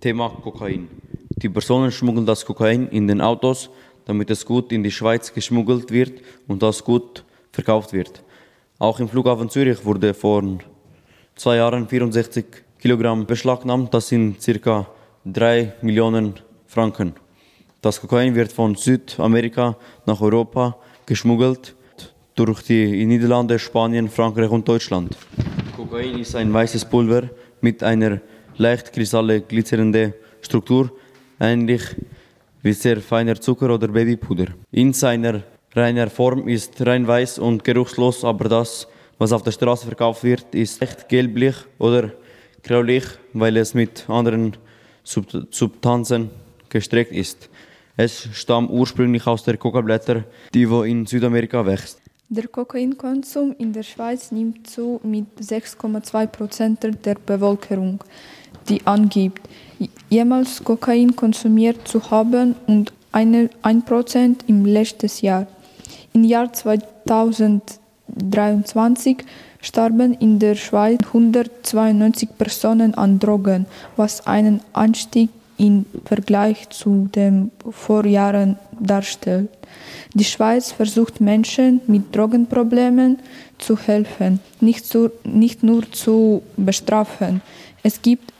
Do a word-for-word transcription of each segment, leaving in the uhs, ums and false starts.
Thema Kokain. Die Personen schmuggeln das Kokain in den Autos, damit es gut in die Schweiz geschmuggelt wird und das gut verkauft wird. Auch im Flughafen Zürich wurde vor zwei Jahren vierundsechzig Kilogramm beschlagnahmt. Das sind ca. drei Millionen Franken. Das Kokain wird von Südamerika nach Europa geschmuggelt durch die Niederlande, Spanien, Frankreich und Deutschland. Kokain ist ein weißes Pulver mit einer leicht kristalle glitzernde Struktur, ähnlich wie sehr feiner Zucker oder Babypuder. In seiner reiner Form ist rein weiß und geruchslos, aber das, was auf der Straße verkauft wird, ist echt gelblich oder gräulich, weil es mit anderen Sub- Substanzen gestreckt ist. Es stammt ursprünglich aus der Kokablätter, die wo in Südamerika wächst. Der Kokainkonsum in der Schweiz nimmt zu mit sechs Komma zwei Prozent der Bevölkerung, die angibt, jemals Kokain konsumiert zu haben und ein Prozent im letzten Jahr. Im Jahr zweitausenddreiundzwanzig starben in der Schweiz hundertzweiundneunzig Personen an Drogen, was einen Anstieg im Vergleich zu den Vorjahren darstellt. Die Schweiz versucht Menschen mit Drogenproblemen zu helfen, nicht, zu, nicht nur zu bestrafen. Es gibt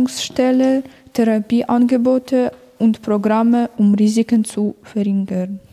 Beratungsstellen, Therapieangebote und Programme, um Risiken zu verringern.